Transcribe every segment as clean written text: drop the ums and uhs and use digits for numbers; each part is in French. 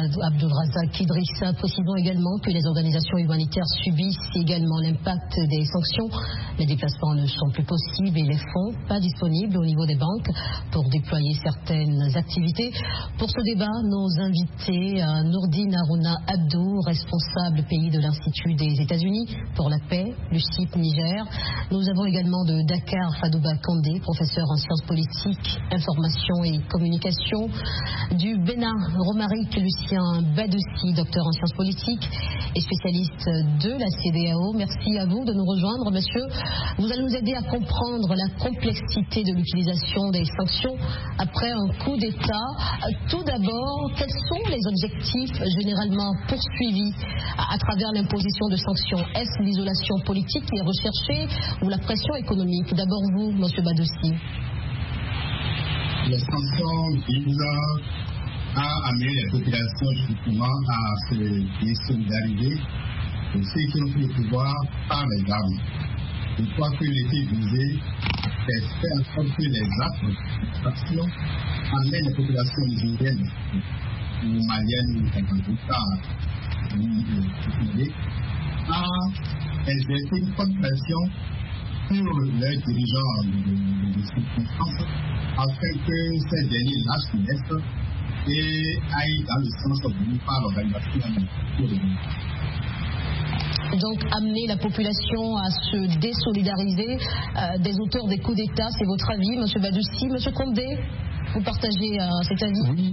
Abdulrazak Idrissa. Précisons également que les organisations humanitaires subissent également l'impact des sanctions. Les déplacements ne sont plus possibles et les fonds pas disponibles au niveau des banques pour déployer certaines activités. Pour ce débat, nos invités, Nourdine Harouna Abdou, responsable pays de l'Institut des États-Unis pour la paix, l'UCIP Niger. Nous avons également de Dakar Fadouba Kandé, professeur en sciences politiques, information et communication. Du Bénin, Romaric Lucien Badoussi, docteur en sciences politiques et spécialiste de la CEDEAO. Merci à vous de nous rejoindre, monsieur. Vous allez nous aider à comprendre la complexité de l'utilisation des sanctions après un coup d'État. Tout d'abord, quels sont les objectifs généralement poursuivis à travers l'imposition de sanctions? Est-ce l'isolation politique qui est recherchée ou la pression économique? D'abord vous, monsieur Badoussi. Les sanctions visent à amener les populations justement à se désolidariser de ceux qui ont pris le pouvoir par les armes. Je crois que l'effet visé, c'est faire en sorte que les actes de sanctions amènent les populations nigériennes ou maliennes ou à exercer une forte pression sur les dirigeants de circonstances afin que ces derniers lâchent l'Est et aillent dans le sens voulu par l'organisation mondiale. Donc amener la population à se désolidariser des auteurs des coups d'État, c'est votre avis, M. Badoussi. M. Condé, vous partagez cet avis?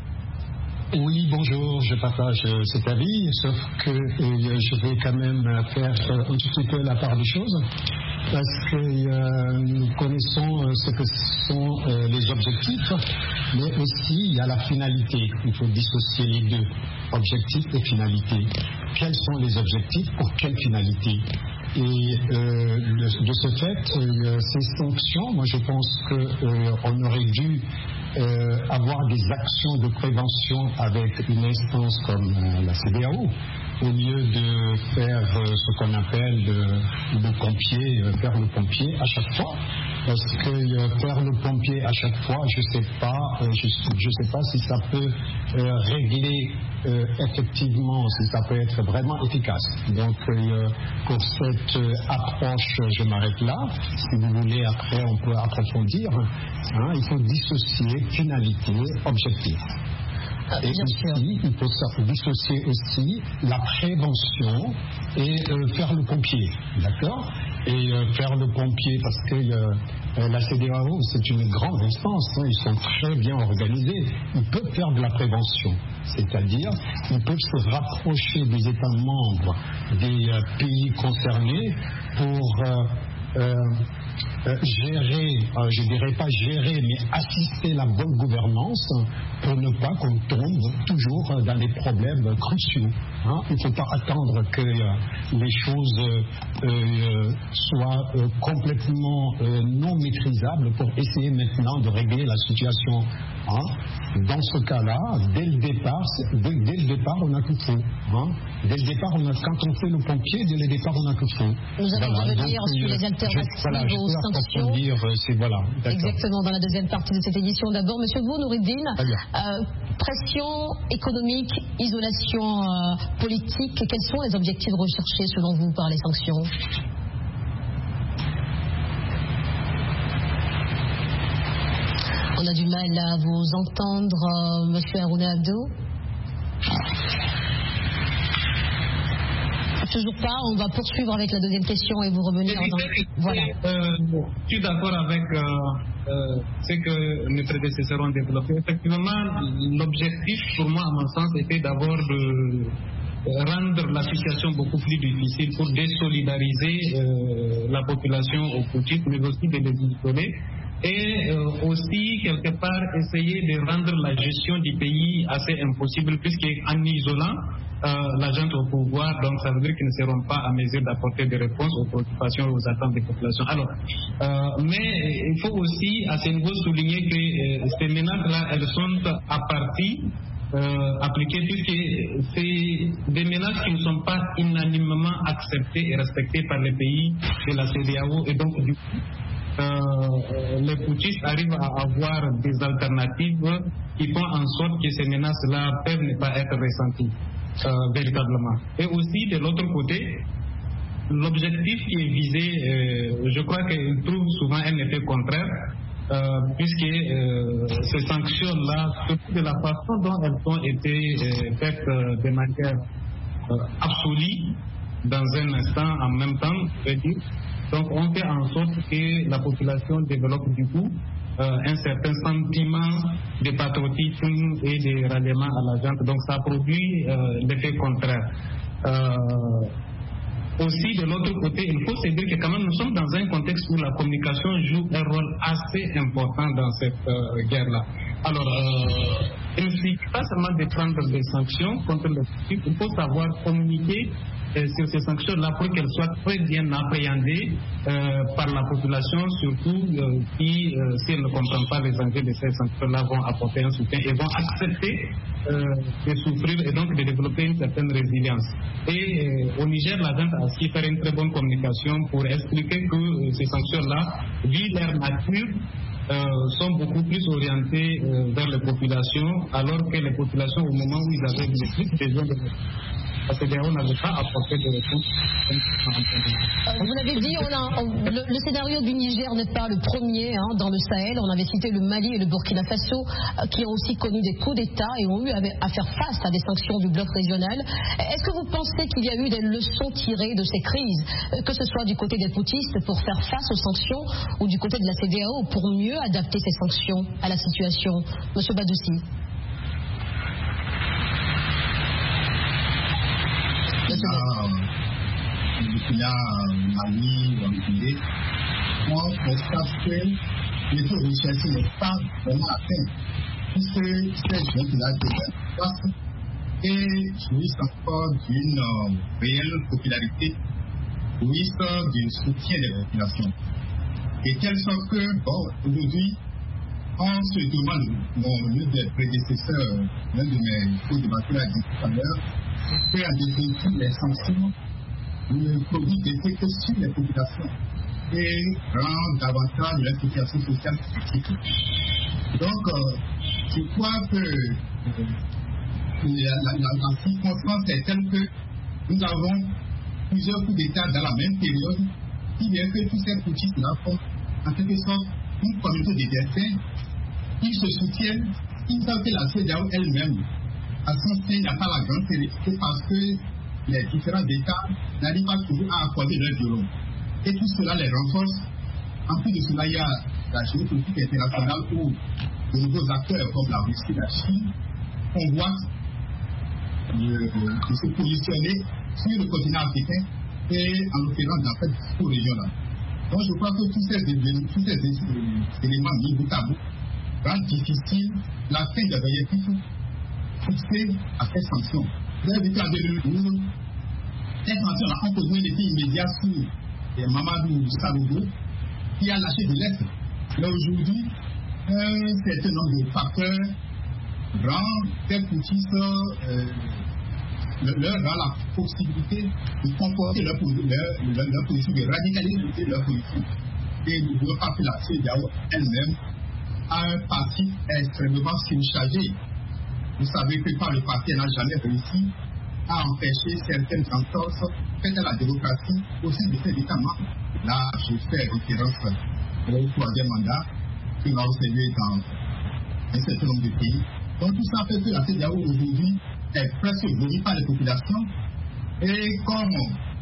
Oui, bonjour, je partage cet avis, sauf que je vais quand même faire un tout petit peu la part des choses, parce que nous connaissons ce que sont les objectifs, mais aussi il y a la finalité. Il faut dissocier les deux, objectifs et finalité. Quels sont les objectifs pour quelle finalité? Et de ce fait, ces sanctions, moi je pense qu'on aurait dû avoir des actions de prévention avec une instance comme la CEDEAO, au lieu de faire ce qu'on appelle le pompier, faire le pompier à chaque fois. Parce que faire le pompier à chaque fois, je sais pas si ça peut régler effectivement, si ça peut être vraiment efficace. Donc pour cette approche, je m'arrête là. Si vous voulez, après on peut approfondir. Il faut dissocier finalité, objectif. Et ici, il faut dissocier aussi la prévention et faire le pompier, d'accord? Et faire le pompier, parce que la CEDEAO, c'est une grande instance, ils sont très bien organisés. Ils peuvent faire de la prévention, c'est-à-dire ils peuvent se rapprocher des États membres, des pays concernés pour gérer, je dirais pas gérer, mais assister la bonne gouvernance pour ne pas qu'on tombe toujours dans des problèmes cruciaux. Il ne faut pas attendre que les choses soient complètement non maîtrisables pour essayer maintenant de régler la situation. Dans ce cas-là, dès le départ, on a tout faux. Dès le départ, quand on fait le pompier, dès le départ, on a tout faux. Nous allons revenir sur les alternatives aux sanctions. Exactement, dans la deuxième partie de cette édition. D'abord, monsieur vous, Noureddine, pression économique, isolation politique, quels sont les objectifs recherchés selon vous par les sanctions? On a du mal à vous entendre, monsieur Harouna Abdou. Toujours pas, on va poursuivre avec la deuxième question et vous revenir voilà. Je suis d'accord avec ce que mes prédécesseurs ont développé. Effectivement, l'objectif pour moi, à mon sens, était d'abord de rendre la situation beaucoup plus difficile pour désolidariser la population au quotidien, mais aussi de les isoler. Et aussi, quelque part, essayer de rendre la gestion du pays assez impossible, puisqu'en isolant la gente au pouvoir, donc ça veut dire qu'ils ne seront pas à mesure d'apporter des réponses aux préoccupations et aux attentes des populations. Alors, mais il faut aussi, à ce niveau, souligner que ces menaces-là, elles sont à partie appliquées, puisque c'est des menaces qui ne sont pas unanimement acceptées et respectées par les pays de la CEDEAO, et donc du coup, les putschistes arrivent à avoir des alternatives qui font en sorte que ces menaces-là peuvent ne pas être ressenties véritablement. Et aussi, de l'autre côté, l'objectif qui est visé, je crois qu'il trouve souvent un effet contraire, puisque ces sanctions-là, surtout de la façon dont elles ont été faites de manière absolue, dans un instant, en même temps, je veux dire. Donc on fait en sorte que la population développe du coup un certain sentiment de patriotisme et de ralliement à la gente. Donc ça produit l'effet contraire. Aussi, de l'autre côté, il faut se dire que quand même nous sommes dans un contexte où la communication joue un rôle assez important dans cette guerre-là. Alors, il ne suffit pas seulement de prendre des sanctions contre le putsch, il faut savoir communiquer sur ces sanctions-là pour qu'elles soient très bien appréhendées par la population, surtout qui, si elle ne comprend pas les enjeux de ces sanctions-là, vont apporter un soutien et vont accepter de souffrir et donc de développer une certaine résilience. Et au Niger, la gente a su faire une très bonne communication pour expliquer que ces sanctions-là, vu leur nature, sont beaucoup plus orientés vers les populations, alors que les populations, au moment où ils avaient le plus besoin de la CEDEAO n'avait pas apporté de réponse. Vous l'avez dit, le scénario du Niger n'est pas le premier dans le Sahel. On avait cité le Mali et le Burkina Faso qui ont aussi connu des coups d'État et ont eu à faire face à des sanctions du bloc régional. Est-ce que vous pensez qu'il y a eu des leçons tirées de ces crises, que ce soit du côté des putschistes pour faire face aux sanctions ou du côté de la CEDEAO pour mieux adapter ces sanctions à la situation? Monsieur Badoussi. Burkina, Mali, Guinée, on constate que le taux de richesse n'est pas vraiment atteint, puisque ces gens-là deviennent et jouissent encore d'une réelle popularité, jouissent du soutien des populations. Et telle sorte que, aujourd'hui, on se demande, l'un des prédécesseurs, l'un de mes co-débatteurs a dit tout à l'heure, qu'en définitive, les sanctions ne produisent d'effet que sur les populations et rendent davantage leur situation sociale critique. Donc, je crois que la circonstance est telle que nous avons plusieurs coups d'État dans la même période, qui vient que tous ces putschistes-là font en quelque sorte une communauté de destin. Ils se soutiennent, ils savent que la CEDEAO elle-même, à son sein, n'a pas la grande sérénité parce que les différents États n'arrivent pas toujours à accorder leur violon. Et tout cela les renforce. En plus de cela, il y a la géopolitique internationale où de nouveaux acteurs comme la Russie, la Chine, convoitent de se positionner sur le continent africain et en l'occurrence dans cette sous-région-là. Donc je crois que tous ces éléments mis bout à bout rendent difficile la fin des objectifs fixés à ces sanctions. Vous avez vu qu'en 2012, ces sanctions ont posé un effet immédiat sur Mamadou Salogo qui a lâché de l'Est. Mais aujourd'hui, un certain nombre de facteurs rendent ces putschistes leur rend la possibilité de comporter leur position, de radicaliser leur position. Et nous ne pouvons pas que la CEDEAO elle-même a un parti extrêmement surchargé. Vous savez que par le parti, elle n'a jamais réussi à empêcher certaines entorses faites à la démocratie au sein de ces États membres. Là, je fais référence au troisième mandat que nous avons observé dans un certain nombre de pays. Donc tout ça fait que la CEDEAO aujourd'hui est presque voulue par les populations et comme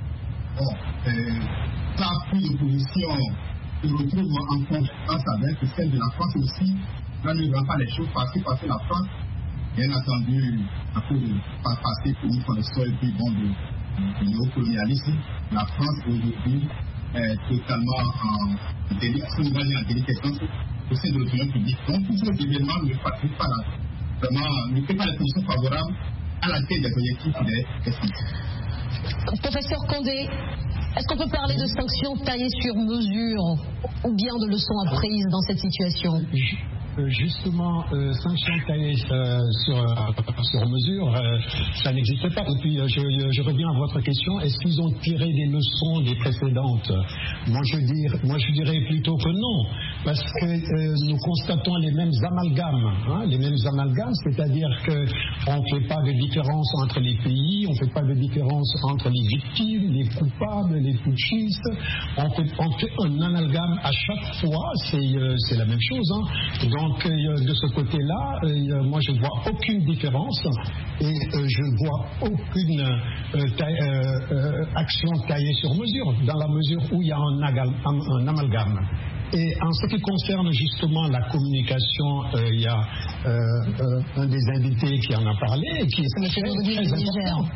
ça plus de position se retrouve en concurrence avec celle de la France aussi, là ne rend pas les choses faciles parce que la France, bien entendu, à cause de passer pour une connaisseur plus bon du néocolonialisme, la France aujourd'hui est totalement en déliquescence au sein de l'opinion publique. Donc tous ces événements ne participent pas ne fait pas les conditions favorables à la tête des objectifs des sanctions. Professeur Condé, est-ce qu'on peut parler de sanctions taillées sur mesure ou bien de leçons apprises dans cette situation? justement, sanctions taillées sur mesure, ça n'existe pas. Et puis, je reviens à votre question, est-ce qu'ils ont tiré des leçons des précédentes? Moi, je dirais plutôt que non, parce que nous constatons les mêmes amalgames, c'est-à-dire qu'on ne fait pas de différence entre les pays, on ne fait pas de différence entre les victimes, les coupables, les putschistes, on fait un amalgame à chaque fois, c'est la même chose. Donc de ce côté-là, moi je ne vois aucune différence et je ne vois aucune action taillée sur mesure, dans la mesure où il y a un amalgame. Et en ce qui concerne justement la communication, il y a un des invités qui en a parlé et qui est très important.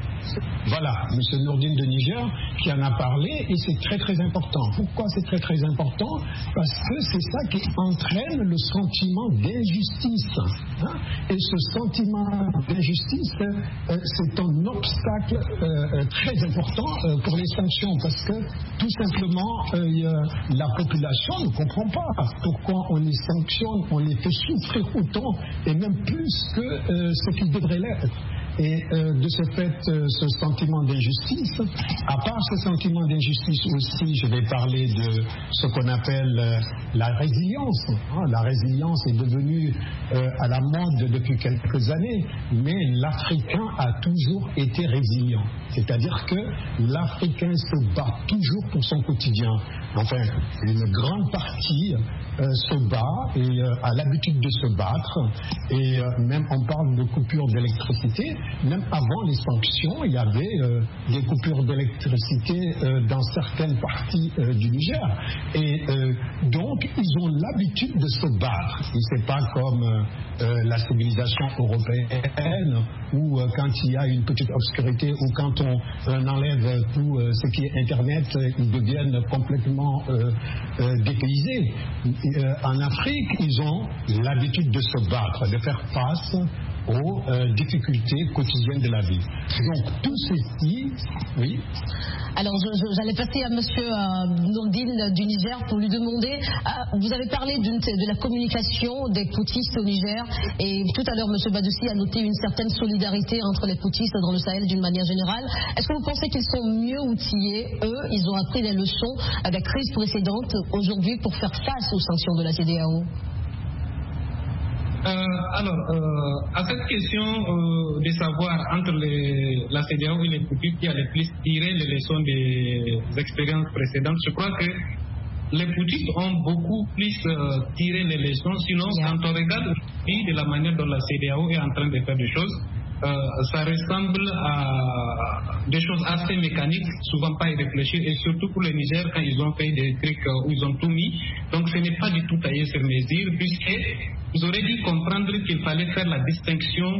Voilà, M. Nourdine de Niger qui en a parlé et c'est très très important. Pourquoi c'est très très important? Parce que c'est ça qui entraîne le sentiment d'injustice. Et ce sentiment d'injustice, c'est un obstacle très important pour les sanctions parce que tout simplement la population ne comprend pas pourquoi on les sanctionne, on les fait souffrir autant et même plus que ce qu'ils devraient l'être. Et de ce fait, ce sentiment d'injustice, à part ce sentiment d'injustice aussi, je vais parler de ce qu'on appelle la résilience. La résilience est devenue à la mode depuis quelques années, mais l'Africain a toujours été résilient. C'est-à-dire que l'Africain se bat toujours pour son quotidien. Enfin, une grande partie se bat et a l'habitude de se battre. Et même on parle de coupure d'électricité. Même avant les sanctions, il y avait des coupures d'électricité dans certaines parties du Niger. Et donc, ils ont l'habitude de se battre. Et c'est pas comme la civilisation européenne où quand il y a une petite obscurité ou quand on enlève tout ce qui est Internet, ils deviennent complètement dépaysés. En Afrique, ils ont l'habitude de se battre, de faire face aux difficultés quotidiennes de la vie. Donc tout ceci, oui. Alors j'allais passer à M. Nourdine du Niger pour lui demander, vous avez parlé de la communication des poutistes au Niger et tout à l'heure M. Badoussi a noté une certaine solidarité entre les poutistes dans le Sahel d'une manière générale. Est-ce que vous pensez qu'ils sont mieux outillés, eux, ils ont appris des leçons des crises précédentes aujourd'hui pour faire face aux sanctions de la CEDEAO? À cette question de savoir entre la CEDEAO et les poutistes qui a le plus tiré les leçons des expériences précédentes, je crois que les poutistes ont beaucoup plus tiré les leçons. Sinon, quand on regarde de la manière dont la CEDEAO est en train de faire des choses, ça ressemble à des choses assez mécaniques, souvent pas y réfléchir, et surtout pour le Niger quand ils ont fait des trucs où ils ont tout mis. Donc ce n'est pas du tout taillé sur mesure, puisqu'ils auraient dû comprendre qu'il fallait faire la distinction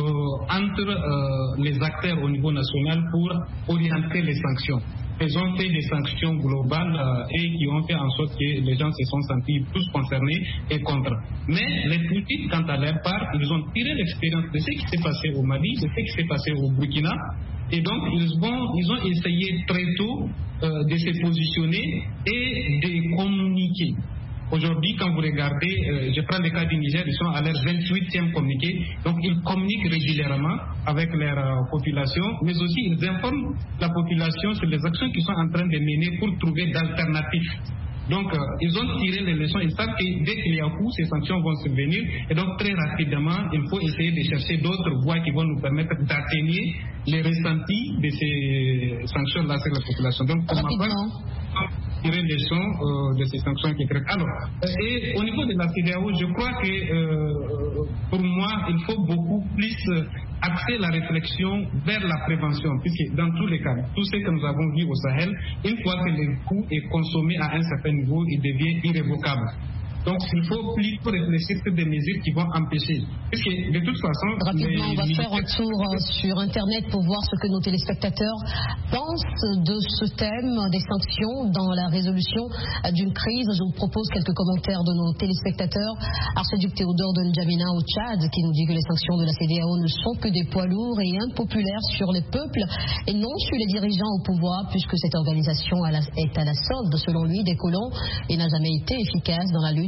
entre les acteurs au niveau national pour orienter les sanctions. Ils ont fait des sanctions globales et qui ont fait en sorte que les gens se sont sentis tous concernés et contre. Mais les politiques, quant à leur part, ils ont tiré l'expérience de ce qui s'est passé au Mali, de ce qui s'est passé au Burkina, et donc ils ont essayé très tôt de se positionner et de communiquer. Aujourd'hui, quand vous regardez, je prends le cas du Niger, ils sont à leur 28e communiqué, donc ils communiquent régulièrement avec leur population, mais aussi ils informent la population sur les actions qu'ils sont en train de mener pour trouver d'alternatives. Donc, ils ont tiré les leçons, ils savent que dès qu'il y a coup, ces sanctions vont survenir, et donc très rapidement, il faut essayer de chercher d'autres voies qui vont nous permettre d'atténuer les ressentis de ces sanctions-là sur la population. Donc, pour ma part, tirer les leçons de ces sanctions qui traitent. Alors, et au niveau de la CEDEAO, je crois que pour moi, il faut beaucoup plus axer la réflexion vers la prévention, puisque dans tous les cas, tout ce que nous avons vu au Sahel, une fois que le coût est consommé à un certain niveau, il devient irrévocable. Donc, il faut plutôt réfléchir sur des mesures qui vont empêcher. Puisque, de toute façon... Rapidement, on va faire un tour sur Internet pour voir ce que nos téléspectateurs pensent de ce thème des sanctions dans la résolution d'une crise. Je vous propose quelques commentaires de nos téléspectateurs. Archiduc Théodore de N'Djamena au Tchad qui nous dit que les sanctions de la CEDEAO ne sont que des poids lourds et impopulaires sur les peuples et non sur les dirigeants au pouvoir, puisque cette organisation est à la solde, selon lui, des colons et n'a jamais été efficace dans la lutte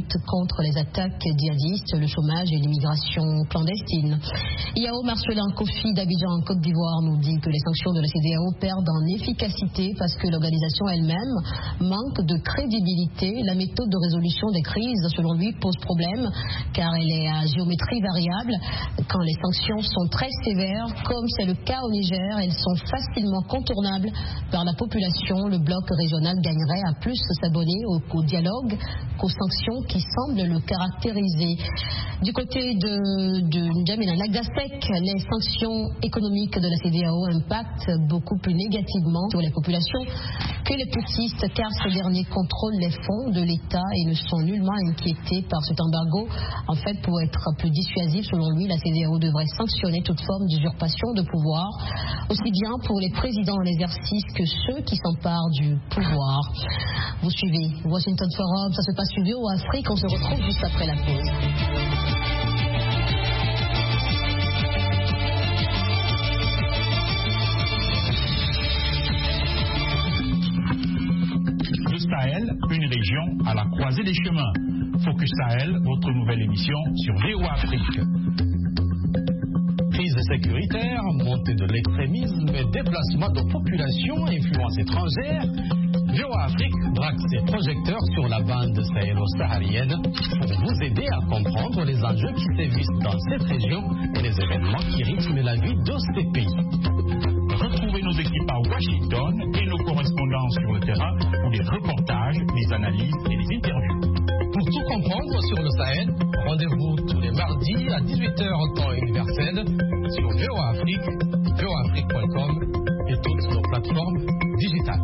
lutte contre les attaques djihadistes, le chômage et l'immigration clandestine. Yao Marcelin Kofi d'Abidjan en Côte d'Ivoire nous dit que les sanctions de la CEDEAO perdent en efficacité parce que l'organisation elle-même manque de crédibilité. La méthode de résolution des crises, selon lui, pose problème car elle est à géométrie variable. Quand les sanctions sont très sévères, comme c'est le cas au Niger, elles sont facilement contournables par la population. Le bloc régional gagnerait à plus s'abonner au dialogue qu'aux sanctions qui semblent le caractériser. Du côté de N'Djamena Nagdasek, les sanctions économiques de la CEDEAO impactent beaucoup plus négativement sur les populations que les poutistes, car ces derniers contrôlent les fonds de l'État et ne sont nullement inquiétés par cet embargo. En fait, pour être plus dissuasif, selon lui, la CEDEAO devrait sanctionner toute forme d'usurpation de pouvoir, aussi bien pour les présidents en exercice que ceux qui s'emparent du pouvoir. Vous suivez Washington Forum, ça se passe sur VOA Afrique, on se retrouve juste après la pause. Sahel, une région à la croisée des chemins. Focus Sahel, votre nouvelle émission sur VOA Afrique. Crise sécuritaire, montée de l'extrémisme et déplacement de populations, influence étrangère. VOA Afrique braque ses projecteurs sur la bande sahélo-saharienne pour vous aider à comprendre les enjeux qui sévissent dans cette région et les événements qui rythment la vie de ces pays. Retrouvez nos équipes à Washington et nos correspondants sur le terrain pour les reportages, les analyses et les interviews. Pour tout comprendre sur le Sahel, rendez-vous tous les mardis à 18h en temps universel sur VOA Afrique, voaafrique.com et toutes nos plateformes digitales.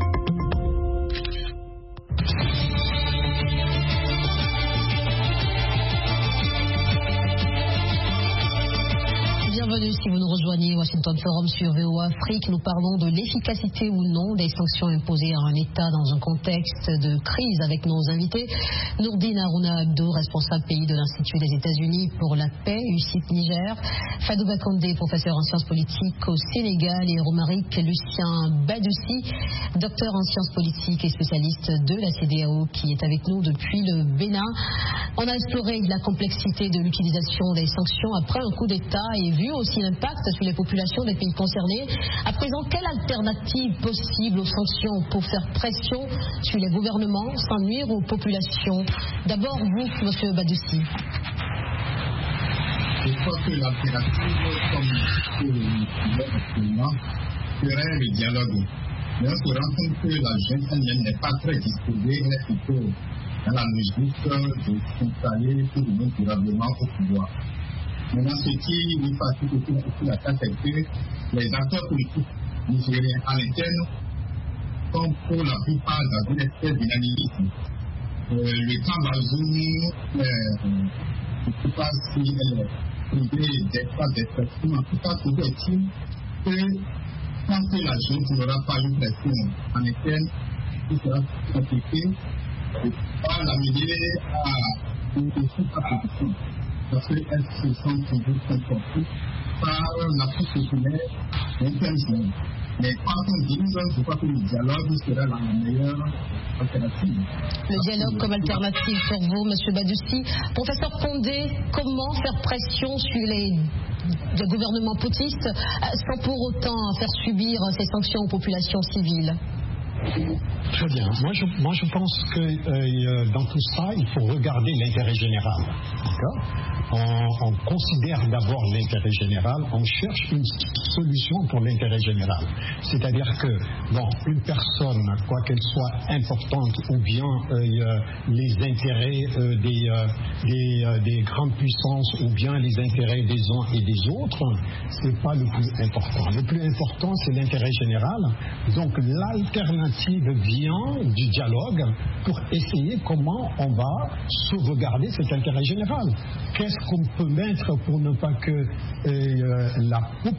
Bienvenue si vous nous rejoignez Washington Forum sur VOA Afrique. Nous parlons de l'efficacité ou non des sanctions imposées à un État dans un contexte de crise avec nos invités. Nourdine Harouna Abdou, responsable pays de l'Institut des États-Unis pour la paix, UCIP Niger. Fadou Bakondé, professeur en sciences politiques au Sénégal. Et Romaric Lucien Badoussi, docteur en sciences politiques et spécialiste de la CEDEAO qui est avec nous depuis le Bénin. On a exploré la complexité de l'utilisation des sanctions après un coup d'État et vu aussi l'impact sur les populations des pays concernés. À présent, quelle alternative possible aux sanctions pour faire pression sur les gouvernements sans nuire aux populations? D'abord, vous, M. Badoussi. Je crois que l'alternative, comme le actuellement, serait le dialogue. Mais on se rend compte que la jeune indienne n'est pas très disposée, elle est plutôt dans la logique de s'installer pour nous durablement au pouvoir. Maintenant, ce qui nous fatigue aussi la tâche, c'est que les acteurs politiques nigériens en interne sont pour la plupart dans une espèce d'unanimisme. Le camp Bazoum, je ne sais pas si elle est privée d'espace d'expression, en tout cas, toujours est-il que tant que la jeunesse n'aura pas une pression en interne, il sera compliqué de pouvoir l'amener à une question à position. Parce qu'elles se sont toujours comportées par la force populaire internationale. Mais par contre, je crois que le dialogue sera la meilleure alternative. Le dialogue comme alternative pour vous, M. Badoussi. Professeur Condé, comment faire pression sur les gouvernements poutistes sans pour autant faire subir ces sanctions aux populations civiles? Très bien. Moi, je pense que dans tout ça, il faut regarder l'intérêt général. D'accord ? On considère d'abord l'intérêt général, on cherche une solution pour l'intérêt général. C'est-à-dire que, bon, une personne, quoi qu'elle soit importante, ou bien les intérêts des grandes puissances, ou bien les intérêts des uns et des autres, c'est pas le plus important. Le plus important, c'est l'intérêt général. Donc, l'alternative vient du dialogue pour essayer comment on va sauvegarder cet intérêt général. Qu'est-ce qu'on peut mettre pour ne pas que la population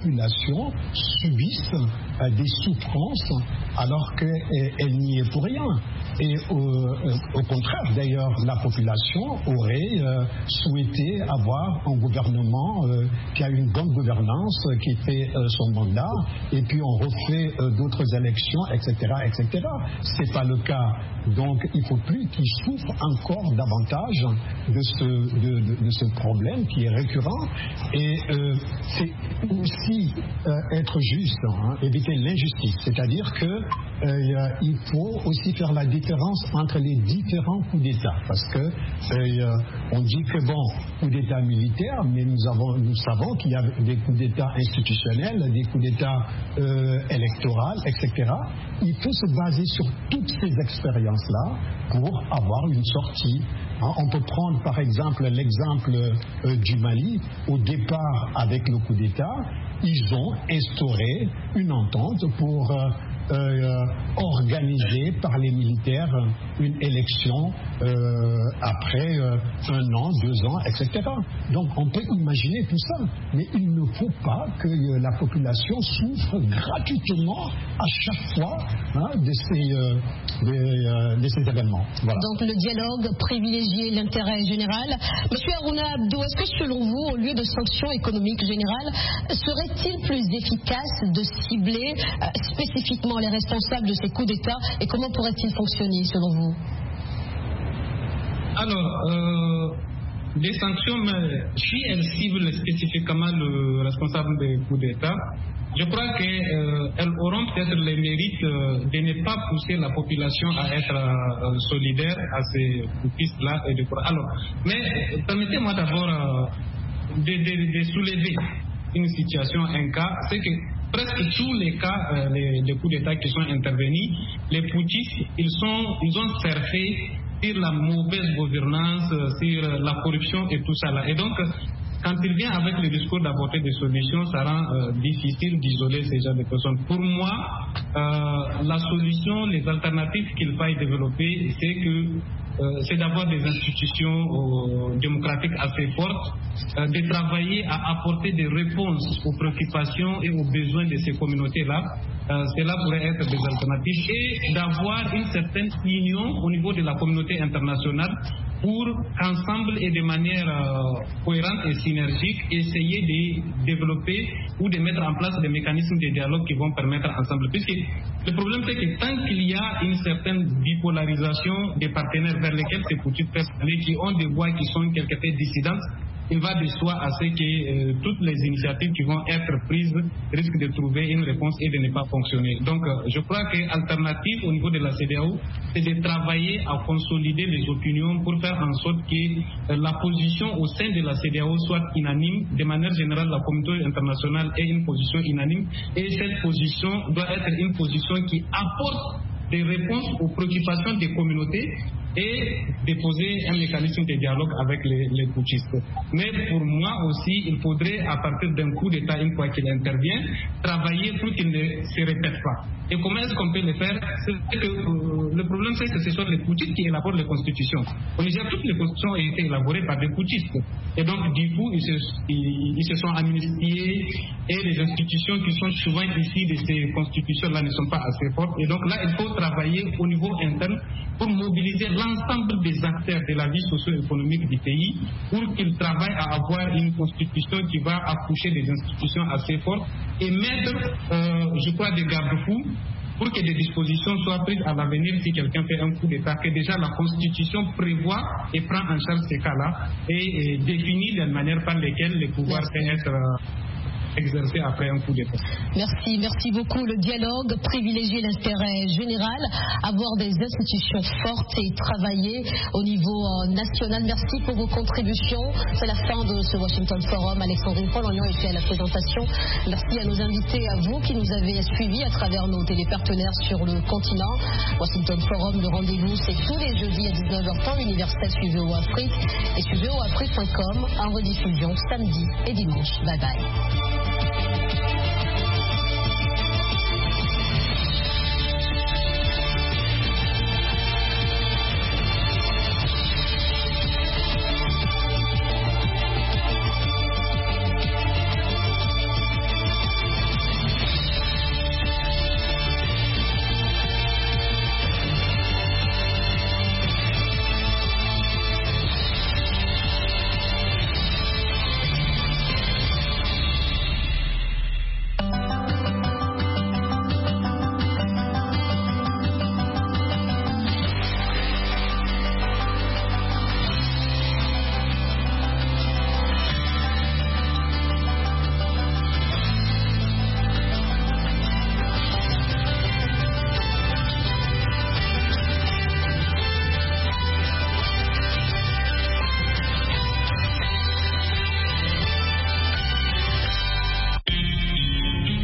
population subisse des souffrances alors qu'elle n'y est pour rien. Et au contraire, d'ailleurs, la population aurait souhaité avoir un gouvernement qui a une bonne gouvernance, qui fait son mandat, et puis on refait d'autres élections, etc., etc. C'est pas le cas. Donc, il ne faut plus qu'ils souffrent encore davantage de ce problème qui est récurrent. Et c'est aussi être juste, éviter l'injustice. C'est-à-dire qu'il faut aussi faire la différence entre les différents coups d'État. Parce que on dit que coup d'État militaire, mais nous savons qu'il y a des coups d'État institutionnels, des coups d'État électoraux, etc. Il faut se baser sur toutes ces expériences-là pour avoir une sortie. On peut prendre par exemple l'exemple du Mali. Au départ, avec le coup d'État, ils ont instauré une entente pour organisée par les militaires une élection après 1 an, 2 ans, etc. Donc on peut imaginer tout ça, mais il ne faut pas que la population souffre gratuitement à chaque fois de ces événements. Voilà. Donc le dialogue, privilégier l'intérêt général. Monsieur Harouna Abdou, est-ce que selon vous, au lieu de sanctions économiques générales, serait-il plus efficace de cibler spécifiquement les responsables de ces coups d'État et comment pourrait-il fonctionner selon vous? Alors, les sanctions, si elles ciblent spécifiquement le responsable des coups d'État, je crois qu'elles auront peut-être les mérites de ne pas pousser la population à être solidaire à ces pistes-là. Alors, mais permettez-moi d'abord de soulever une situation, un cas, c'est que presque tous les cas, les coups d'État qui sont intervenus, les putschistes, ils ont surfé sur la mauvaise gouvernance, sur la corruption et tout ça là. Et donc, quand il vient avec le discours d'apporter des solutions, ça rend difficile d'isoler ces gens de personnes. Pour moi, la solution, les alternatives qu'il faille développer, c'est d'avoir des institutions démocratiques assez fortes, de travailler à apporter des réponses aux préoccupations et aux besoins de ces communautés-là. Cela pourrait être des alternatives et d'avoir une certaine union au niveau de la communauté internationale pour qu'ensemble et de manière cohérente et synergique, essayer de développer ou de mettre en place des mécanismes de dialogue qui vont permettre ensemble. Puisque le problème, c'est que tant qu'il y a une certaine bipolarisation des partenaires vers lesquels ces petites personnes qui ont des voix qui sont quelque peu dissidentes, il va de soi à ce que toutes les initiatives qui vont être prises risquent de trouver une réponse et de ne pas fonctionner. Donc, je crois que l'alternative au niveau de la CEDEAO, c'est de travailler à consolider les opinions pour faire en sorte que la position au sein de la CEDEAO soit unanime. De manière générale, la communauté internationale est une position unanime et cette position doit être une position qui apporte des réponses aux préoccupations des communautés et déposer un mécanisme de dialogue avec les putschistes. Mais pour moi aussi, il faudrait, à partir d'un coup d'État, une fois qu'il intervient, travailler pour qu'il ne se répète pas. Et comment est-ce qu'on peut le faire? C'est que, le problème, c'est que ce sont les putschistes qui élaborent les constitutions. Au Niger, toutes les constitutions ont été élaborées par des putschistes. Et donc, du coup, ils se sont amnistiés et les institutions qui sont souvent issues de ces constitutions-là ne sont pas assez fortes. Et donc là, il faut travailler au niveau interne pour mobiliser l'ensemble des acteurs de la vie socio-économique du pays pour qu'ils travaillent à avoir une constitution qui va accoucher des institutions assez fortes et mettre, je crois, des garde-fous pour que des dispositions soient prises à l'avenir si quelqu'un fait un coup d'État, que déjà la Constitution prévoit et prend en charge ces cas-là et définit les manières par lesquelles les pouvoirs peuvent être exercer après un coup d'État. Merci beaucoup. Le dialogue, privilégier l'intérêt général, avoir des institutions fortes et travailler au niveau national. Merci pour vos contributions. C'est la fin de ce Washington Forum. Alexandrine Paul-Ognon était à la présentation. Merci à nos invités, à vous qui nous avez suivis à travers nos télépartenaires sur le continent. Washington Forum, le rendez-vous, c'est tous les jeudis à 19h temps universel. Suivez OAfrique et suivez OAfrique.com en rediffusion samedi et dimanche. Bye bye.